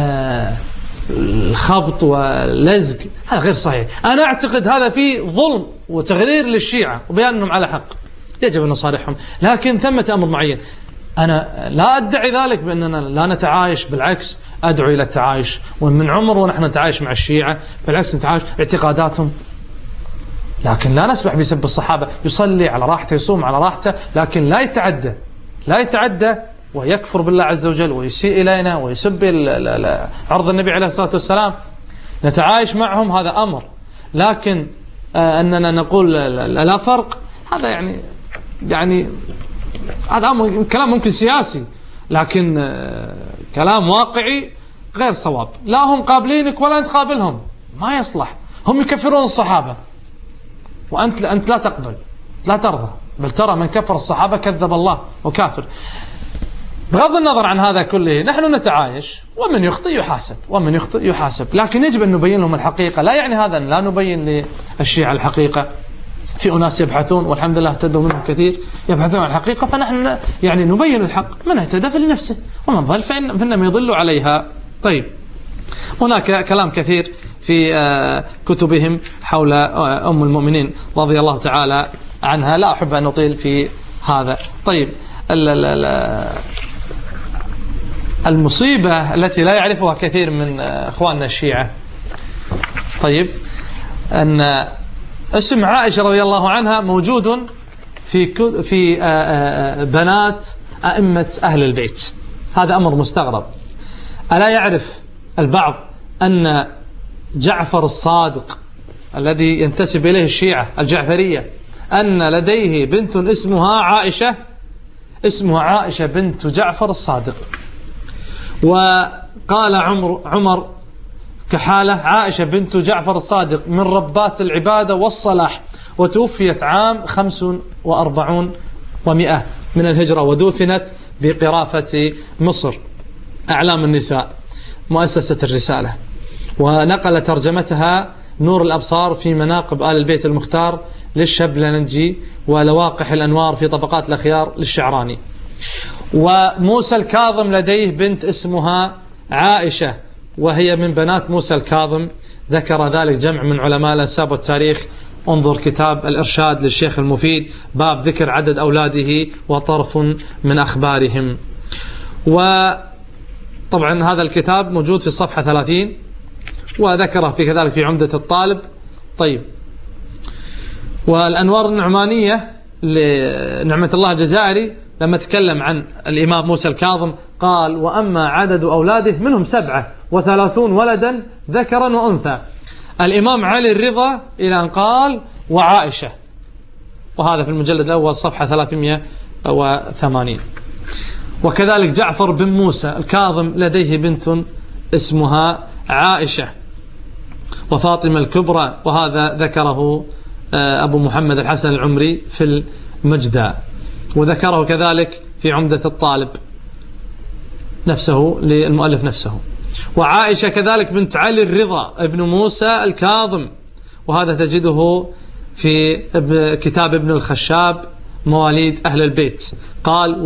الخبط واللزق هذا غير صحيح. أنا أعتقد هذا فيه ظلم وتغرير للشيعة وبيان أنهم على حق، يجب أن نصارحهم، لكن ثمة أمر معين. أنا لا أدعي ذلك بأننا لا نتعايش، بالعكس أدعو إلى التعايش، ومن عمر ونحن نتعايش مع الشيعة، بالعكس نتعايش اعتقاداتهم، لكن لا نسمح بسب الصحابة. يصلي على راحته، يصوم على راحته، لكن لا يتعدى ويكفر بالله عز وجل ويسيء إلينا ويسب عرض النبي عليه الصلاة والسلام. نتعايش معهم هذا أمر، لكن أننا نقول لا فرق، هذا يعني هذا كلام ممكن سياسي، لكن كلام واقعي غير صواب. لا هم قابلينك ولا أنت قابلهم، ما يصلح. هم يكفرون الصحابة وأنت لا تقبل، لا ترضى، بل ترى من كفر الصحابة كذب الله وكافر. بغض النظر عن هذا كله، نحن نتعايش، ومن يخطئ يحاسب، لكن يجب أن نبين لهم الحقيقة. لا يعني هذا أن لا نبين للشيعة الحقيقة. في أناس يبحثون، والحمد لله اهتدوا منهم كثير، يبحثون عن الحقيقة، فنحن نبين الحق. من اهتدى فلنفسه، ومن ضل فإنما يضل عليها. طيب، هناك كلام كثير في كتبهم حول أم المؤمنين رضي الله تعالى عنها، لا أحب أن أطيل في هذا. طيب، المصيبة التي لا يعرفها كثير من أخواننا الشيعة، طيب، أن اسم عائشة رضي الله عنها موجود في بنات أئمة أهل البيت. هذا أمر مستغرب. ألا يعرف البعض أن جعفر الصادق الذي ينتسب إليه الشيعة الجعفرية أن لديه بنت اسمها عائشة بنت جعفر الصادق؟ وقال عمر كحالة: عائشة بنت جعفر الصادق من ربات العبادة والصلاح، وتوفيت عام 45 و100 من الهجرة، ودفنت بقرافة مصر، أعلام النساء، مؤسسة الرسالة. ونقل ترجمتها نور الأبصار في مناقب آل البيت المختار للشبلنجي، ولواقح الأنوار في طبقات الأخيار للشعراني. وموسى الكاظم لديه بنت اسمها عائشة، وهي من بنات موسى الكاظم، ذكر ذلك جمع من علماء الأنساب والتاريخ. انظر كتاب الإرشاد للشيخ المفيد، باب ذكر عدد أولاده وطرف من أخبارهم. وطبعا هذا الكتاب موجود في الصفحة 30، وذكره في كذلك في عمدة الطالب. طيب، والأنوار النعمانية لنعمة الله الجزائري لما تكلم عن الإمام موسى الكاظم قال: وأما عدد أولاده منهم 37 ولدا ذكرا وأنثى. الإمام علي الرضا إلى أن قال: وعائشة، وهذا في المجلد الأول صفحة 380. وكذلك جعفر بن موسى الكاظم لديه بنت اسمها عائشة، وفاطمة الكبرى، وهذا ذكره أبو محمد الحسن العمري في المجدى، وذكره كذلك في عمدة الطالب نفسه للمؤلف نفسه. وعائشة كذلك بنت علي الرضا ابن موسى الكاظم، وهذا تجده في كتاب ابن الخشاب مواليد أهل البيت. قال: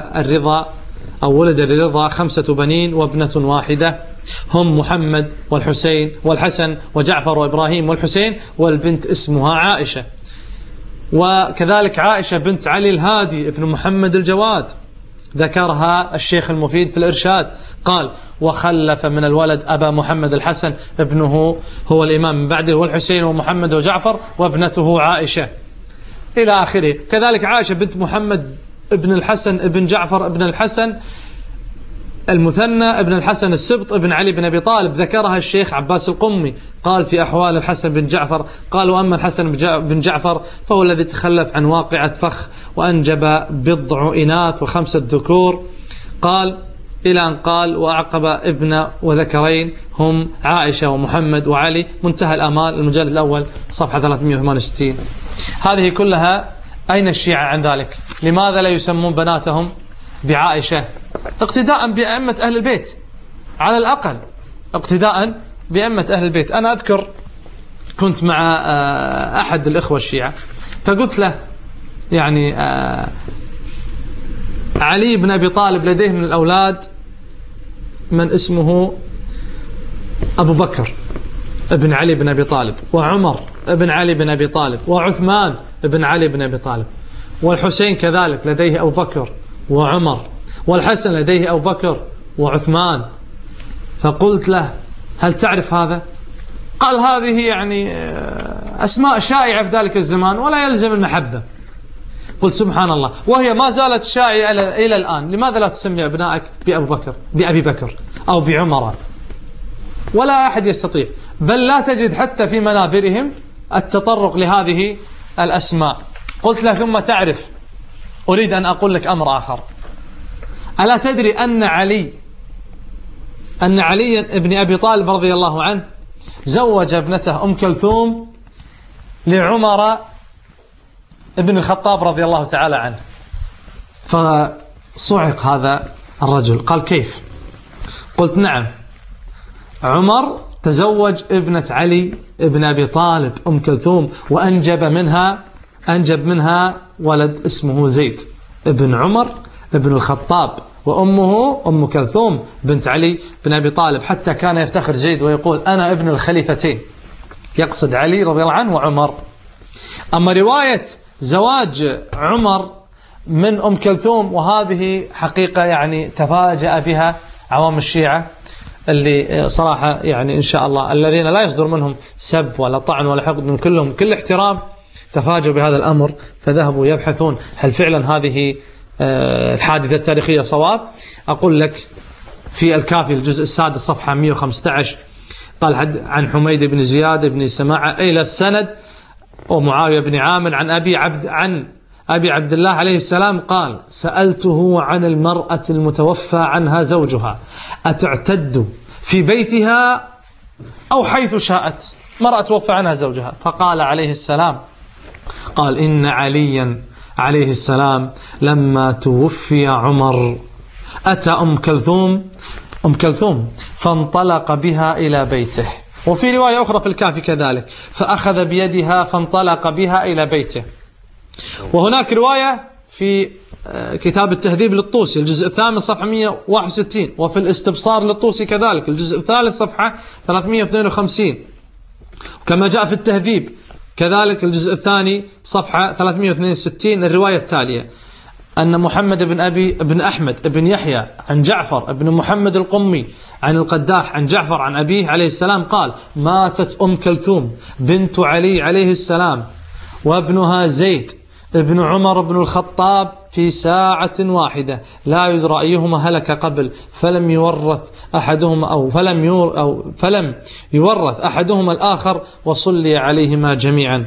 ولد الرضا 5 بنين وابنة واحدة، هم محمد والحسين والحسن وجعفر وإبراهيم والحسين، والبنت اسمها عائشة. وكذلك عائشة بنت علي الهادي ابن محمد الجواد، ذكرها الشيخ المفيد في الإرشاد. قال: وخلف من الولد أبا محمد الحسن ابنه هو الإمام من بعده، والحسين ومحمد وجعفر، وابنته عائشة، إلى آخره. كذلك عائشة بنت محمد ابن الحسن ابن جعفر ابن الحسن المثنى ابن الحسن السبط ابن علي بن أبي طالب، ذكرها الشيخ عباس القمي. قال في أحوال الحسن بن جعفر: قال: وأما الحسن بن جعفر فهو الذي تخلف عن واقعة فخ، وأنجب بضع إناث و5 ذكور. قال إلى أن قال: وأعقب ابن وذكرين هم عائشة ومحمد وعلي. منتهى الآمال، المجلد الأول صفحة 368. هذه كلها أين الشيعة عن ذلك؟ لماذا لا يسمون بناتهم بعائشة؟ اقتداء بأئمة أهل البيت، على الأقل اقتداء بأئمة أهل البيت. أنا أذكر كنت مع أحد الإخوة الشيعة، فقلت له يعني علي بن أبي طالب لديه من الأولاد من اسمه أبو بكر ابن علي بن أبي طالب، وعمر ابن علي بن أبي طالب، وعثمان ابن علي بن أبي طالب، والحسين كذلك لديه أبو بكر وعمر، والحسن لديه أبو بكر وعثمان. فقلت له هل تعرف هذا؟ قال هذه يعني أسماء شائعة في ذلك الزمان ولا يلزم المحبة. قلت سبحان الله، وهي ما زالت شائعة إلى الآن، لماذا لا تسمي أبنائك بأبي بكر أو بعمر؟ ولا أحد يستطيع، بل لا تجد حتى في منابرهم التطرق لهذه الأسماء. قلت له ثم تعرف، أريد أن أقول لك أمر آخر. ألا تدري أن علي ابن أبي طالب رضي الله عنه زوج ابنته أم كلثوم لعمر ابن الخطاب رضي الله تعالى عنه؟ فصعق هذا الرجل، قال كيف؟ قلت نعم، عمر تزوج ابنة علي ابن أبي طالب أم كلثوم، وأنجب منها ولد اسمه زيد ابن عمر ابن الخطاب، وأمه أم كلثوم بنت علي بن أبي طالب، حتى كان يفتخر زيد ويقول أنا ابن الخليفتين، يقصد علي رضي الله عنه وعمر. أما رواية زواج عمر من أم كلثوم، وهذه حقيقة يعني تفاجأ بها عوام الشيعة، اللي صراحة يعني إن شاء الله الذين لا يصدر منهم سب ولا طعن ولا حقد، من كلهم كل احترام، تفاجأوا بهذا الأمر، فذهبوا يبحثون هل فعلا هذه الحادثة التاريخية صواب. أقول لك في الكافي الجزء السادس صفحة 115 قال عن حميد بن زياد بن سماعة إلى السند، ومعاوية بن عامر عن أبي عبد الله عليه السلام قال سألته عن المرأة المتوفى عنها زوجها أتعتد في بيتها أو حيث شاءت؟ مرأة توفى عنها زوجها، فقال عليه السلام قال إن عليا عليه السلام لما توفي عمر أتى أم كلثوم فانطلق بها إلى بيته. وفي رواية أخرى في الكافي كذلك فأخذ بيدها فانطلق بها إلى بيته. وهناك رواية في كتاب التهذيب للطوسي الجزء الثامن صفحة 161، وفي الاستبصار للطوسي كذلك الجزء الثالث صفحة 352، كما جاء في التهذيب كذلك الجزء الثاني صفحة 362 الرواية التالية أن محمد بن أحمد بن يحيى عن جعفر بن محمد القمي عن القداح عن جعفر عن أبيه عليه السلام قال ماتت أم كلثوم بنت علي عليه السلام وابنها زيد ابن عمر بن الخطاب في ساعة واحدة لا يدرى أيهما هلك قبل، فلم يورث أحدهما الآخر وصلي عليهما جميعا.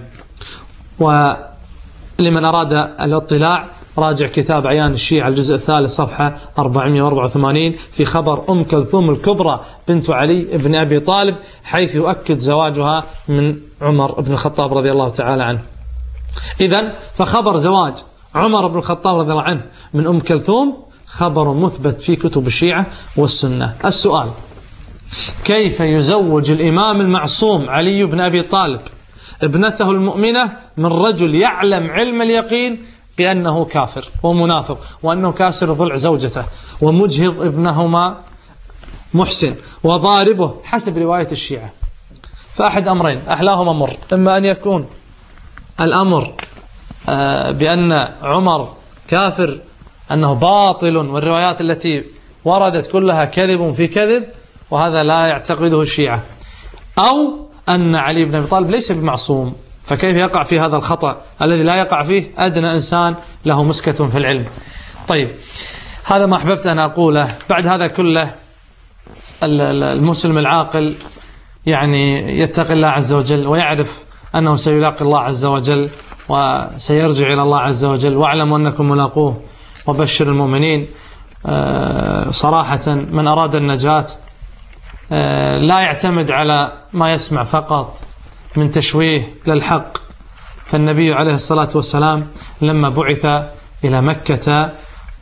ولمن أراد الاطلاع راجع كتاب عيان الشيعة الجزء الثالث صفحة 484 في خبر أم كلثوم الكبرى بنت علي بن أبي طالب، حيث يؤكد زواجها من عمر بن الخطاب رضي الله تعالى عنه. إذن فخبر زواج عمر بن الخطاب رضي الله عنه من أم كلثوم خبر مثبت في كتب الشيعة والسنة. السؤال: كيف يزوج الإمام المعصوم علي بن أبي طالب ابنته المؤمنة من رجل يعلم علم اليقين بأنه كافر ومنافق، وأنه كاسر ضلع زوجته ومجهض ابنهما محسن وضاربه حسب رواية الشيعة؟ فأحد أمرين أحلاهما مر، إما أن يكون الأمر بأن عمر كافر أنه باطل والروايات التي وردت كلها كذب في كذب وهذا لا يعتقده الشيعة، أو أن علي بن أبي طالب ليس بمعصوم، فكيف يقع في هذا الخطأ الذي لا يقع فيه أدنى إنسان له مسكة في العلم. طيب، هذا ما أحببت أن أقوله. بعد هذا كله المسلم العاقل يعني يتقي الله عز وجل ويعرف أنه سيلاقي الله عز وجل وسيرجع إلى الله عز وجل، واعلموا أنكم ملاقوه وبشر المؤمنين. صراحة من أراد النجاة لا يعتمد على ما يسمع فقط من تشويه للحق، فالنبي عليه الصلاة والسلام لما بعث إلى مكة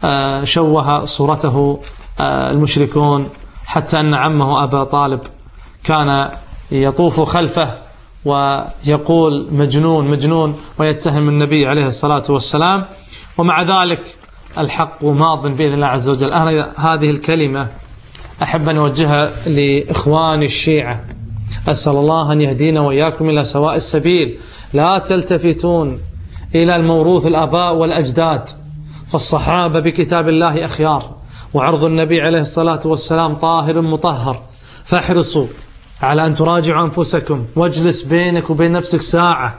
شوه صورته المشركون، حتى أن عمه أبا طالب كان يطوف خلفه ويقول مجنون مجنون ويتهم النبي عليه الصلاة والسلام. ومع ذلك الحق ماض بإذن الله عز وجل. أنا هذه الكلمة أحب أن أوجهها لإخوان الشيعة، أسأل الله أن يهدينا وإياكم إلى سواء السبيل. لا تلتفتون إلى الموروث الآباء والأجداد، فالصحابة بكتاب الله أخيار، وعرض النبي عليه الصلاة والسلام طاهر مطهر. فاحرصوا على أن تراجعوا أنفسكم، واجلس بينك وبين نفسك ساعة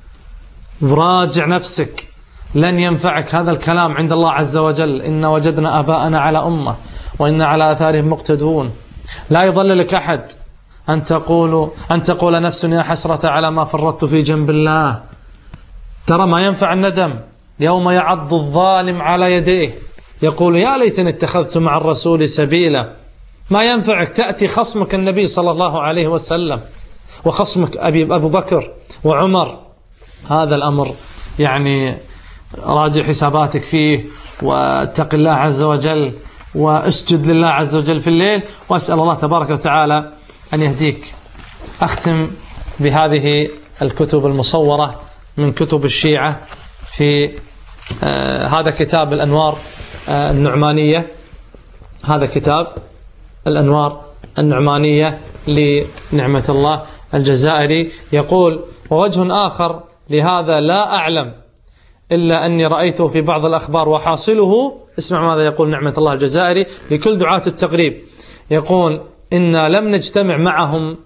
وراجع نفسك. لن ينفعك هذا الكلام عند الله عز وجل. إن وجدنا آباءنا على أمة وإن على آثارهم مقتدون. لا يضللك أحد أن تقول نفس يا حسرة على ما فرطت في جنب الله. ترى ما ينفع الندم يوم يعض الظالم على يديه يقول يا ليتني اتخذت مع الرسول سبيلا. ما ينفعك تأتي خصمك النبي صلى الله عليه وسلم وخصمك أبو بكر وعمر. هذا الأمر يعني راجع حساباتك فيه، واتق الله عز وجل، واسجد لله عز وجل في الليل، وأسأل الله تبارك وتعالى أن يهديك. أختم بهذه الكتب المصورة من كتب الشيعة في هذا كتاب الأنوار النعمانية. هذا كتاب الأنوار النعمانية لنعمة الله الجزائري. يقول ووجه آخر لهذا لا أعلم إلا أني رأيته في بعض الأخبار وحاصله. اسمع ماذا يقول نعمة الله الجزائري لكل دعاة التقريب. يقول إنا لم نجتمع معهم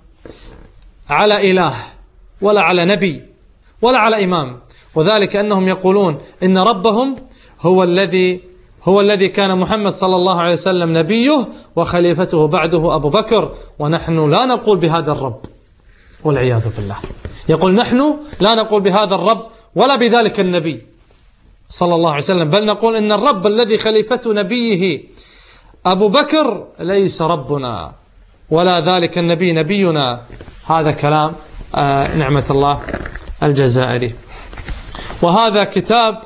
على إله ولا على نبي ولا على إمام، وذلك أنهم يقولون إن ربهم هو الذي كان محمد صلى الله عليه وسلم نبيه وخليفته بعده أبو بكر، ونحن لا نقول بهذا الرب والعياذ بالله. يقول نحن لا نقول بهذا الرب ولا بذلك النبي صلى الله عليه وسلم، بل نقول إن الرب الذي خليفة نبيه أبو بكر ليس ربنا ولا ذلك النبي نبينا. هذا كلام نعمة الله الجزائري. وهذا كتاب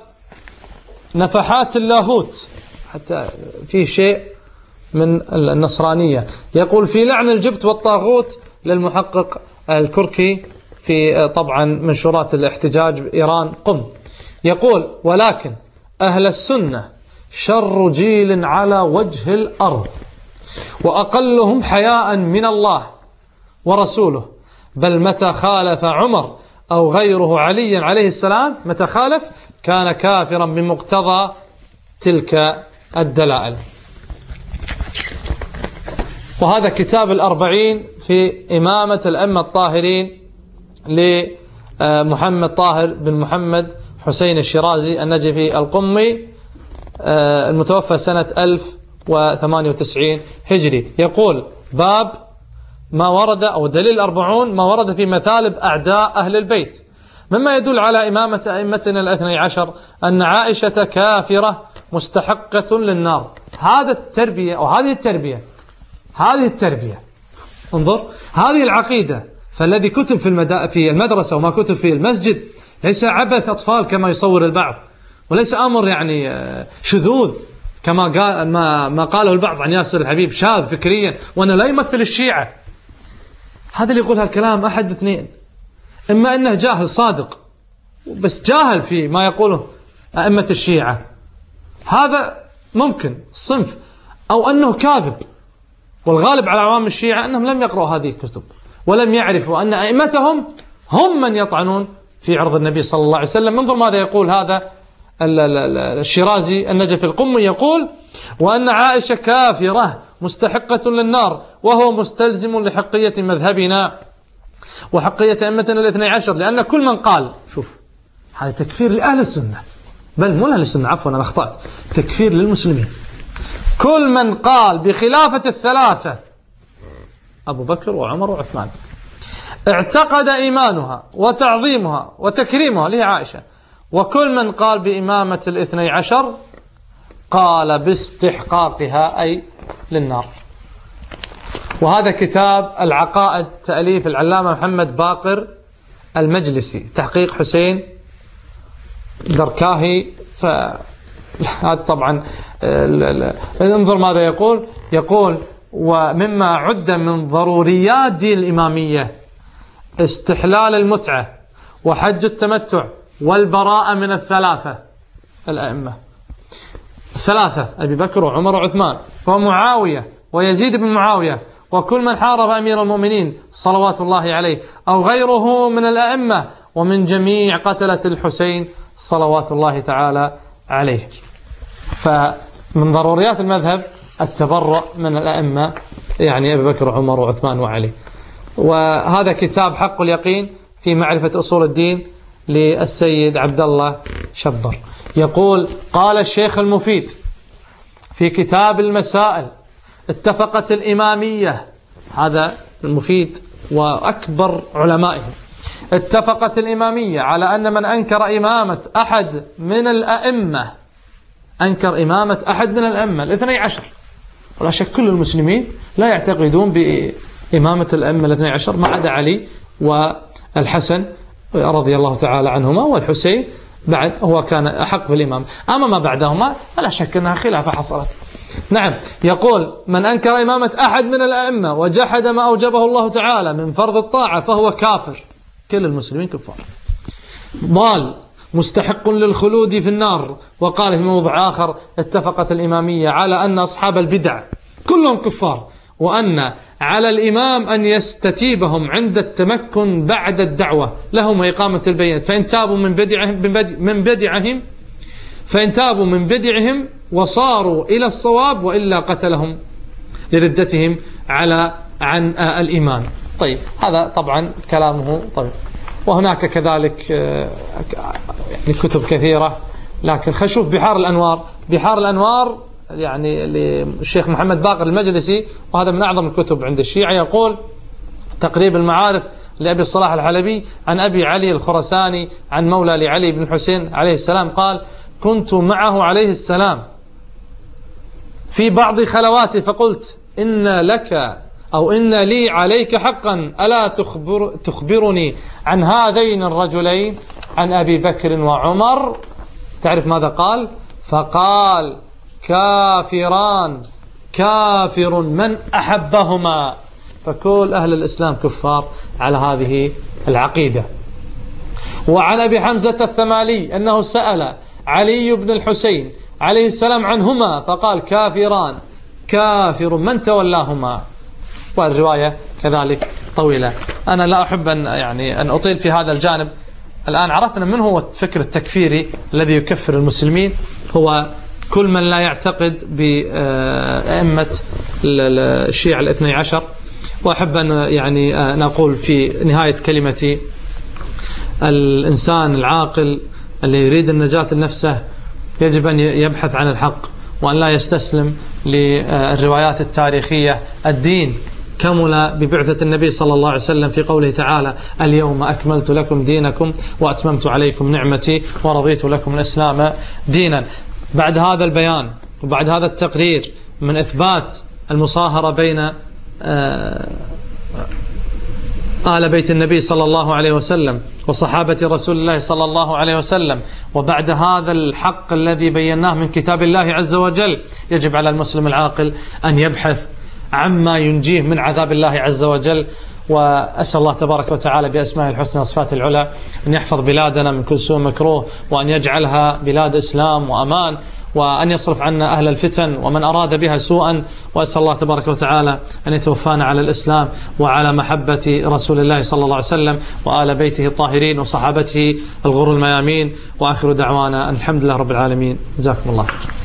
نفحات اللاهوت، حتى فيه شيء من النصرانية. يقول في لعن الجبت والطاغوت للمحقق الكركي في طبعا منشورات الاحتجاج بإيران قم. يقول ولكن أهل السنة شر جيل على وجه الأرض وأقلهم حياء من الله ورسوله، بل متى خالف عمر أو غيره علي عليه السلام متى خالف كان كافرا بمقتضى تلك الدلائل. وهذا كتاب الأربعين في إمامة الأئمة الطاهرين لمحمد طاهر بن محمد حسين الشيرازي النجفي القمي المتوفى سنة 1098 هجري. يقول باب ما ورد أو دليل 40 ما ورد في مثالب أعداء أهل البيت، مما يدل على إمامة أئمتنا الاثني عشر أن عائشة كافرة مستحقة للنار. هذا التربية أو هذه التربية انظر هذه العقيدة. فالذي كتب في المدرسة وما كتب في المسجد ليس عبث أطفال كما يصور البعض، وليس أمر يعني شذوذ كما قال ما قاله البعض عن ياسر الحبيب شاذ فكريا وأنه لا يمثل الشيعة. هذا اللي يقول هالكلام أحد اثنين: إما أنه جاهل صادق بس جاهل في ما يقوله أئمة الشيعة، هذا ممكن صنف، أو أنه كاذب. والغالب على عوام الشيعة أنهم لم يقرأوا هذه الكتب ولم يعرفوا أن أئمتهم هم من يطعنون في عرض النبي صلى الله عليه وسلم. انظر ماذا يقول هذا الشيرازي النجفي القمي. يقول وأن عائشة كافرة مستحقة للنار وهو مستلزم لحقية مذهبنا وحقية أئمتنا الاثني عشر، لأن كل من قال شوف هذا تكفير لأهل السنة، بل مو لأهل السنة، عفوا أنا أخطأت، تكفير للمسلمين. كل من قال بخلافة الثلاثة أبو بكر وعمر وعثمان اعتقد إيمانها وتعظيمها وتكريمها لها عائشة، وكل من قال بإمامة الاثني عشر قال باستحقاقها أي للنار. وهذا كتاب العقائد تأليف العلامة محمد باقر المجلسي، تحقيق حسين دركاهي. فهذا طبعا انظر ماذا يقول. يقول ومما عد من ضروريات دين الإمامية استحلال المتعة وحج التمتع والبراءة من الثلاثة الأئمة الثلاثة، أبي بكر وعمر وعثمان ومعاوية ويزيد بن معاوية وكل من حارب أمير المؤمنين صلوات الله عليه أو غيره من الأئمة ومن جميع قتلة الحسين صلوات الله تعالى عليه. فمن ضروريات المذهب التبرؤ من الأئمة، يعني أبي بكر وعمر وعثمان وعلي. وهذا كتاب حق اليقين في معرفة أصول الدين للسيد عبد الله شبر. يقول: قال الشيخ المفيد في كتاب المسائل: اتفقت الإمامية، هذا المفيد وأكبر علمائهم، اتفقت الإمامية على أن من أنكر إمامة أحد من الأئمة، أنكر إمامة أحد من الأئمة الاثني عشر، ولا شك كل المسلمين لا يعتقدون بإمامة الأئمة الاثني عشر ما عدا علي والحسن رضي الله تعالى عنهما، والحسين بعد هو كان أحق بالإمام، أما ما بعدهما فلا شك أنها خلافة حصلت. نعم، يقول: من أنكر إمامة أحد من الأئمة وجحد ما أوجبه الله تعالى من فرض الطاعة فهو كافر. كل المسلمين كفار، ضال، مستحق للخلود في النار. وقال في موضع آخر: اتفقت الإمامية على أن أصحاب البدع كلهم كفار، وأن على الإمام أن يستتيبهم عند التمكن بعد الدعوة لهم وإقامة البينة، فإن تابوا من بدعهم وصاروا إلى الصواب، وإلا قتلهم لردتهم عن الإيمان. طيب، هذا طبعا كلامه. طيب، وهناك كذلك يعني كتب كثيرة، لكن خلينا نشوف بحار الأنوار يعني للشيخ محمد باقر المجلسي، وهذا من أعظم الكتب عند الشيعة. يقول: تقريب المعارف لأبي الصلاح الحلبي عن أبي علي الخرساني عن مولى لعلي بن الحسين عليه السلام قال: كنت معه عليه السلام في بعض خلواته فقلت: إن لي عليك حقا، ألا تخبرني عن هذين الرجلين، عن أبي بكر وعمر؟ تعرف ماذا قال؟ فقال: كافران، كافر من أحبهما. فكل أهل الإسلام كفار على هذه العقيدة. وعن أبي حمزة الثمالي أنه سأل علي بن الحسين عليه السلام عنهما فقال: كافران، كافر من تولاهما. والرواية كذلك طويلة. أنا لا أحب أن أطيل في هذا الجانب. الآن عرفنا من هو الفكر التكفيري الذي يكفر المسلمين، هو كل من لا يعتقد بأئمة الشيعة الاثني عشر. وأحب أن نقول في نهاية كلمتي: الإنسان العاقل اللي يريد النجاة لنفسه يجب أن يبحث عن الحق، وأن لا يستسلم للروايات التاريخية. الدين كمل ببعثة النبي صلى الله عليه وسلم في قوله تعالى: اليوم أكملت لكم دينكم وأتممت عليكم نعمتي ورضيت لكم الإسلام دينا. بعد هذا البيان وبعد هذا التقرير من إثبات المصاهرة بين آل بيت النبي صلى الله عليه وسلم وصحابة رسول الله صلى الله عليه وسلم، وبعد هذا الحق الذي بيناه من كتاب الله عز وجل، يجب على المسلم العاقل أن يبحث عما ينجيه من عذاب الله عز وجل. وأسأل الله تبارك وتعالى بأسمائه الحسنى وصفاته العلى أن يحفظ بلادنا من كل سوء مكروه، وأن يجعلها بلاد إسلام وأمان، وأن يصرف عنا أهل الفتن ومن أراد بها سوءا. وأسأل الله تبارك وتعالى أن يتوفانا على الإسلام وعلى محبة رسول الله صلى الله عليه وسلم وآل بيته الطاهرين وصحابته الغر الميامين. وآخر دعوانا الحمد لله رب العالمين. جزاكم الله.